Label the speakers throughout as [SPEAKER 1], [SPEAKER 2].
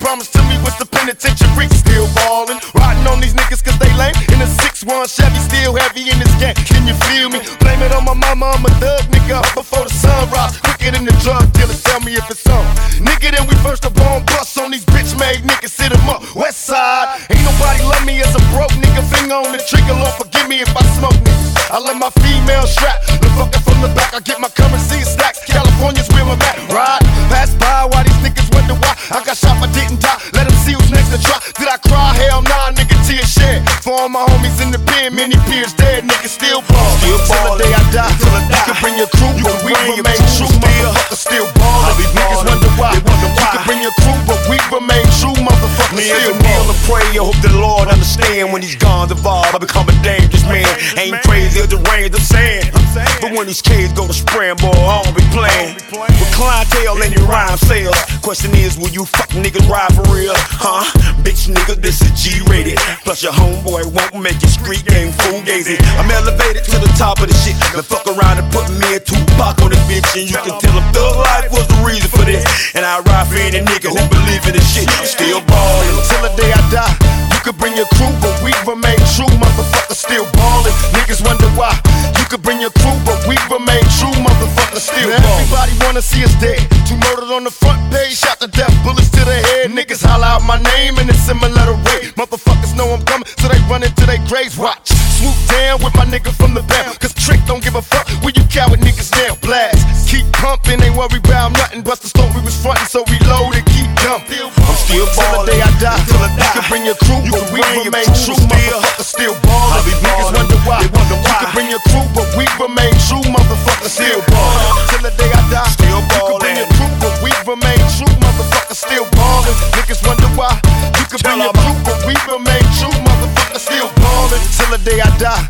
[SPEAKER 1] promised to me was the penitentiary. Still ballin', riding on these niggas cause they lame. In a 6-1 Chevy, still heavy in this gang. Can you feel me? Blame it on my mama, I'm a thug nigga. Up before the sunrise, quicker than the drug dealer. Tell me if it's on. Nigga, then we first up on bus on these bitch-made niggas. Sit 'em up, west side. Ain't nobody love me as a broke nigga. Finger on the trigger, Lord forgive me if I smoke niggas. I let my female strap, the fucker from the back. I get my currency stacks. California's where I'm at. Ride, pass by while these niggas wonder why I got shot but didn't die. Let them see who's next to try. Did I cry? Hell nah, nigga, tear shed. For all my homies in the pen, many peers dead, niggas still ball. Till the day I die, you can bring your crew, but we remain true. Motherfuckers still ballin'. Niggas wonder why. You can bring your crew, but we remain true. Motherfuckers still ballin'.
[SPEAKER 2] And pray, I hope the Lord understand. When these guns evolve, I become a dangerous man. Ain't crazy or deranged, I'm saying. But when these kids go to spraying, boy, I don't be playing. With clientele and your rhyme sales. Question is, will you fuck niggas ride for real? Huh? Bitch nigga, this is G-rated. Plus your homeboy won't make your street game fugazi. I'm elevated to the top of the shit. Now fuck around and put me and Tupac on this bitch. And you can tell them thug life was the reason for this. And I ride for any nigga who believe in this shit. I'm still ballin'.
[SPEAKER 1] Till the day I die, you could bring your crew, but we remain true. Motherfuckers still ballin'. Niggas wonder why. You could bring your crew, but we remain true. Motherfuckers still ballin'. Everybody wanna see us dead. 2 murdered on the front page, shot to death, bullets to the head. Niggas holler out my name in a similar way. Motherfuckers know I'm coming, so they run into their graves. Watch, swoop down with my nigga from the band. Cause Trick don't give a fuck where you coward niggas now. Blast, keep pumping, ain't worry about nothing. Bust the story was frontin', so reload and keep dumping. I'm still ballin'. Till the day I die, you can bring your crew, but we remain true. Motherfuckers still ballin'. Niggas wonder why. You can bring your crew, but we remain true. Motherfuckers still ballin'. Till the day I die, you can bring your crew, but we remain true. Motherfuckers still ballin'. Niggas wonder why. You can bring your crew, but we remain true. Motherfuckers still ballin'. Till the day I die.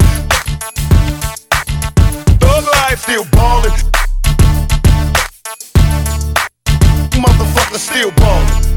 [SPEAKER 1] Thug life still ballin'. Motherfuckers still ballin'.